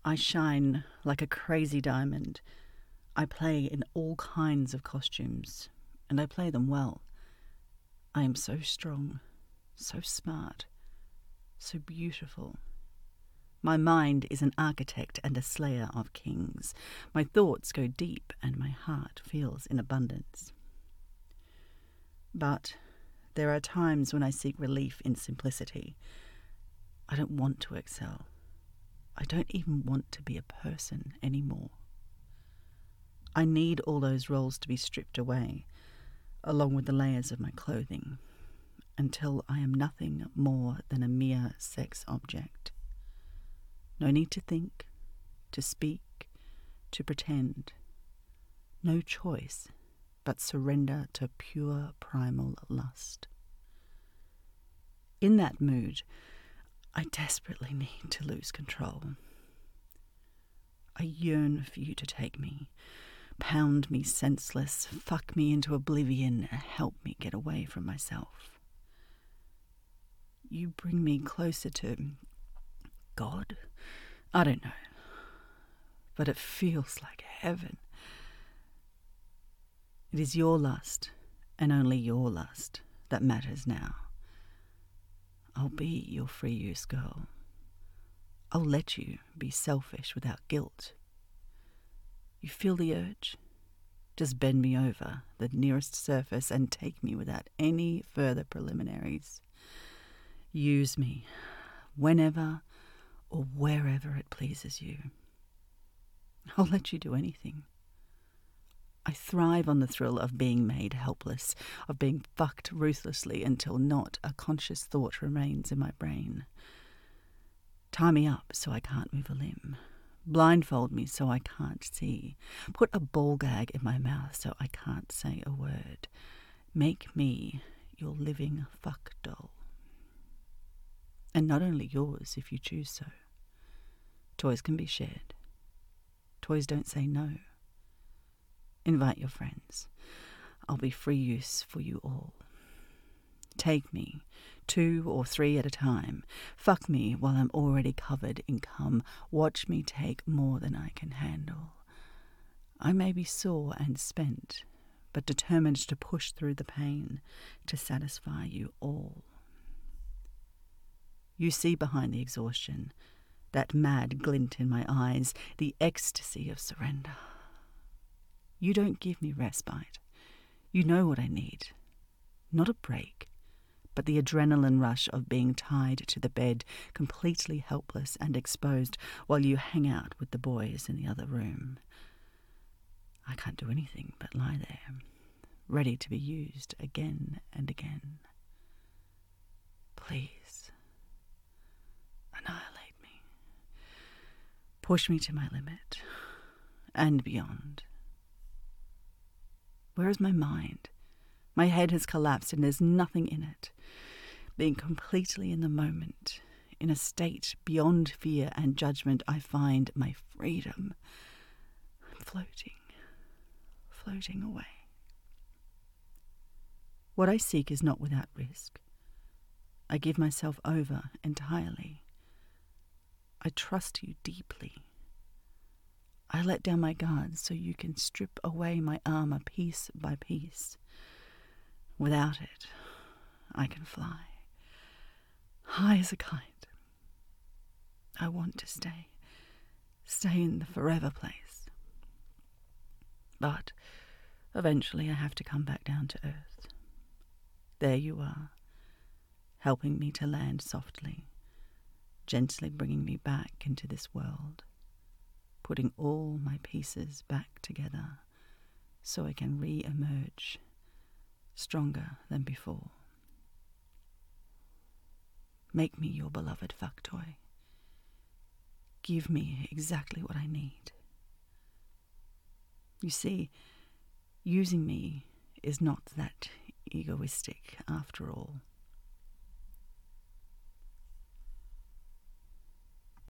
I shine like a crazy diamond. I play in all kinds of costumes, and I play them well. I am so strong, so smart, so beautiful. My mind is an architect and a slayer of kings. My thoughts go deep, and my heart feels in abundance. But there are times when I seek relief in simplicity. I don't want to excel. I don't even want to be a person anymore. I need all those roles to be stripped away, along with the layers of my clothing, until I am nothing more than a mere sex object. No need to think, to speak, to pretend. No choice but surrender to pure primal lust. In that mood, I desperately need to lose control. I yearn for you to take me, pound me senseless, fuck me into oblivion, and help me get away from myself. You bring me closer to God? I don't know, but it feels like heaven. It is your lust, and only your lust, that matters now. I'll be your free use girl. I'll let you be selfish without guilt. You feel the urge? Just bend me over the nearest surface and take me without any further preliminaries. Use me whenever or wherever it pleases you. I'll let you do anything. I thrive on the thrill of being made helpless, of being fucked ruthlessly until not a conscious thought remains in my brain. Tie me up so I can't move a limb. Blindfold me so I can't see. Put a ball gag in my mouth so I can't say a word. Make me your living fuck doll. And not only yours if you choose so. Toys can be shared. Toys don't say no. Invite your friends. I'll be free use for you all. Take me, 2 or 3 at a time. Fuck me while I'm already covered in cum. Watch me take more than I can handle. I may be sore and spent, but determined to push through the pain to satisfy you all. You see behind the exhaustion, that mad glint in my eyes, the ecstasy of surrender. You don't give me respite. You know what I need. Not a break, but the adrenaline rush of being tied to the bed, completely helpless and exposed, while you hang out with the boys in the other room. I can't do anything but lie there, ready to be used again and again. Please, annihilate me. Push me to my limit, and beyond. Where is my mind? My head has collapsed and there's nothing in it. Being completely in the moment, in a state beyond fear and judgment, I find my freedom. I'm floating away. What I seek is not without risk. I give myself over entirely. I trust you deeply. I let down my guards so you can strip away my armor piece by piece. Without it, I can fly. High as a kite. I want to stay in the forever place. But eventually I have to come back down to earth. There you are, helping me to land softly, gently bringing me back into this world, putting all my pieces back together so I can re-emerge stronger than before. Make me your beloved fuck toy. Give me exactly what I need. You see, using me is not that egoistic after all.